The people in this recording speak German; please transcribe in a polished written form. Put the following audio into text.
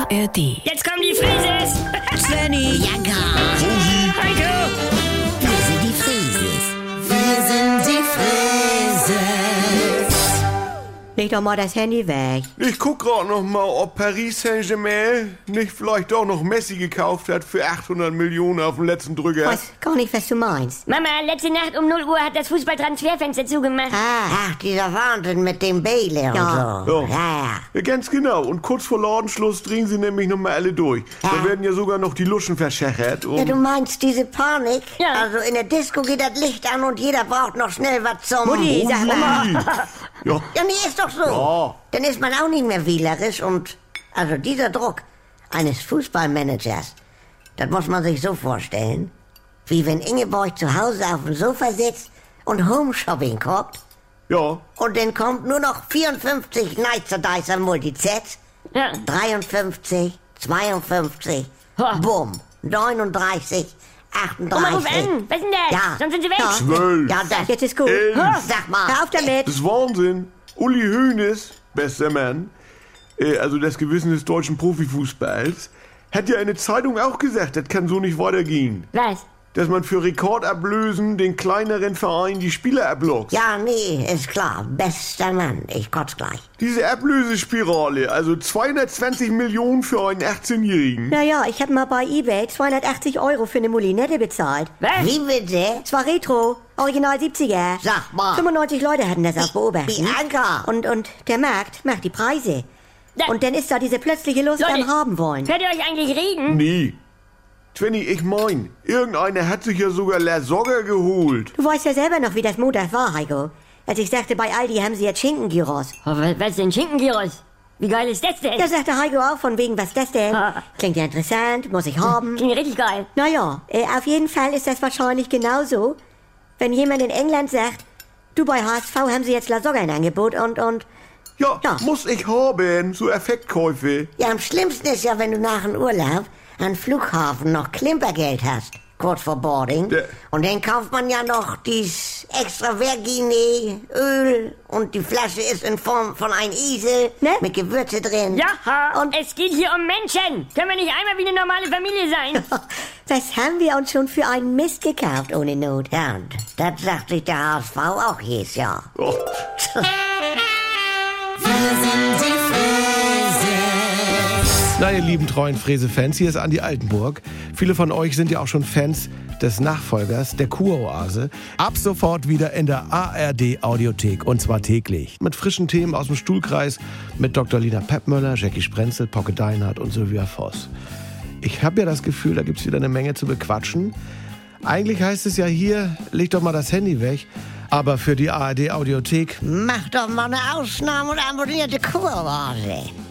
ARD. Jetzt kommen die Frises! Svenny, Ja, gar. Heiko! Wir sind die Frieses. Wir sind die Frieses. leg doch mal das Handy weg. Ich guck grad noch mal, ob Paris Saint-Germain nicht vielleicht doch noch Messi gekauft hat für 800 Millionen auf den letzten Drücker. Weiß gar nicht, was du meinst. Mama, letzte Nacht um 0 Uhr hat das Fußballtransferfenster zugemacht. Ach, dieser Wahnsinn mit dem Bailey und Ja. so. Ja. Ja, ganz genau. Und kurz vor Ladenschluss drehen sie nämlich noch mal alle durch. Da werden ja sogar noch die Luschen verschachert. Ja, du meinst diese Panik? Ja. Also in der Disco geht das Licht an und jeder braucht noch schnell was zum... Mutti, sag mal. Ja. Ja, nee, ist doch so. Ja. Dann ist man auch nicht mehr wählerisch und... Also dieser Druck eines Fußballmanagers, das muss man sich so vorstellen, wie wenn Ingeborg zu Hause auf dem Sofa sitzt und Home-Shopping guckt Ja. und dann kommt nur noch 54 Nicer Multisets, Ja. 53, 52, Ha. bumm, 39, 38. Oma, ruf an! Was ist denn das? Ja. Sonst sind sie weg! Ja. 12. Ja, das... Jetzt ist gut. Sag mal. Hör auf damit. Das ist Wahnsinn. Uli Hoeneß, bester Mann, also das Gewissen des deutschen Profifußballs, hat ja in der Zeitung auch gesagt, das kann so nicht weitergehen. Was? Dass man für Rekordablösen den kleineren Verein die Spieler ablockt. Ja, nee, ist klar. Bester Mann. Ich kotz gleich. Diese Ablösespirale, also 220 Millionen für einen 18-Jährigen. Naja, ich hab mal bei eBay 280 € für eine Mulinette bezahlt. Was? Wie bitte? Es war Retro, Original 70er. Sag mal. 95 Leute hatten das auf Beobachten. Bianca. Und der Markt macht die Preise. Da- Und dann ist da diese plötzliche Lust Leute, am Haben wollen. Könnt ihr euch eigentlich reden? Nee. Svenny, ich mein, irgendeiner hat sich ja sogar La Soga geholt. Du weißt ja selber noch, wie das Montag war, Heiko. Als ich sagte, bei Aldi haben sie jetzt Schinkengyros. Oh, was denn Schinkengyros? Wie geil ist das denn? Da sagte Heiko auch von wegen, was das denn? Klingt ja interessant, muss ich haben. Klingt richtig geil. Naja, auf jeden Fall ist das wahrscheinlich genauso, wenn jemand in England sagt, du, bei HSV haben sie jetzt La Soga in Angebot und... Ja, Ja. muss ich haben, so Effektkäufe. Ja, am schlimmsten ist ja, wenn du nach dem Urlaub am Flughafen noch Klimpergeld hast. Kurz vor Boarding. Ja. Und dann kauft man ja noch dies extra Vergine Öl und die Flasche ist in Form von einem Esel Ne? mit Gewürze drin. Ja, Und es geht hier um Menschen. Können wir nicht einmal wie eine normale Familie sein? Was haben wir uns schon für einen Mist gekauft ohne Not? ja, und das sagt sich der HSV auch jedes Jahr. Oh. Na, ihr lieben treuen Fräse-Fans, hier ist Andi Altenburg. Viele von euch sind ja auch schon Fans des Nachfolgers, der Kuroase. Ab sofort wieder in der ARD-Audiothek und zwar täglich. Mit frischen Themen aus dem Stuhlkreis mit Dr. Lina Peppmöller, Jackie Sprenzel, Pocke Deinhardt und Sylvia Voss. Ich habe ja das Gefühl, da gibt's wieder eine Menge zu bequatschen. Eigentlich heißt es ja hier, leg doch mal das Handy weg. Aber für die ARD-Audiothek Mach doch mal eine Ausnahme und abonnierte Kuroase.